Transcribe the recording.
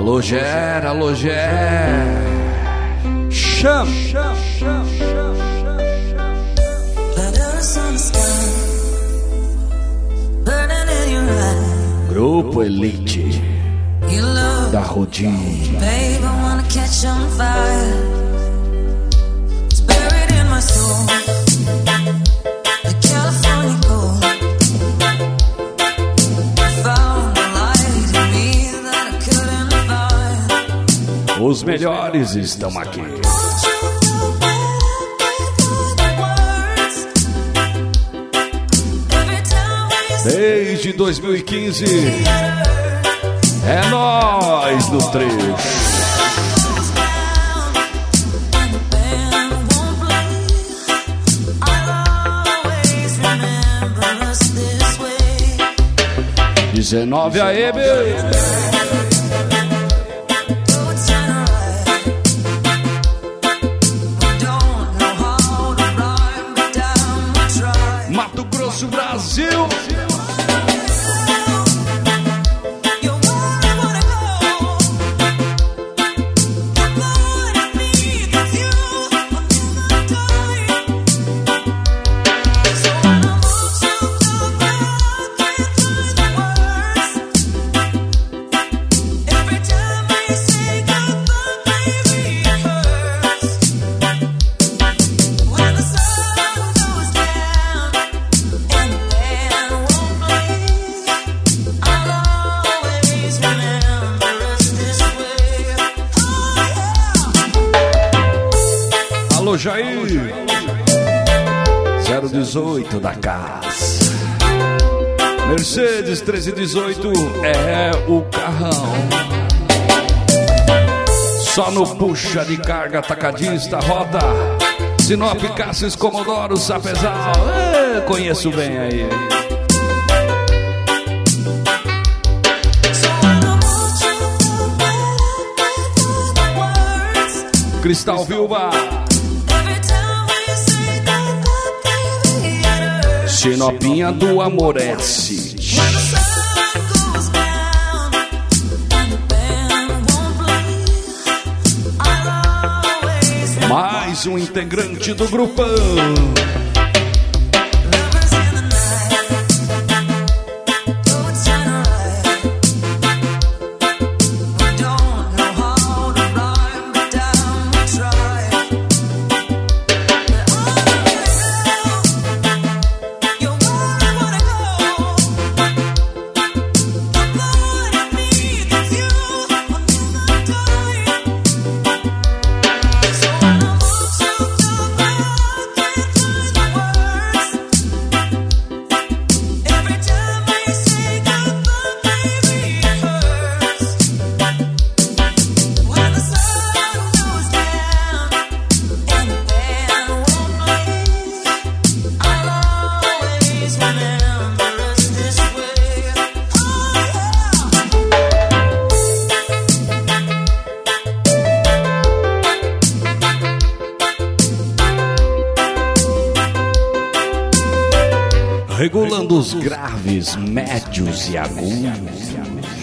Alô, Ger, alô, Ger. Chama. Grupo Elite da Rodinha. Os melhores estão aqui. Desde 2015 é nós no trecho. XIX AM. Mato Grosso, Brasil. Jair 018 da casa. Mercedes 1318 é o carrão. Só no puxa de carga atacadista roda. Sinop, Cáceres, Comodoro, Sapezal. Conheço bem aí. Cristal Vilma. Sinopinha do Amorece. Mais um integrante do grupão. Regulando os graves, médios e agudos.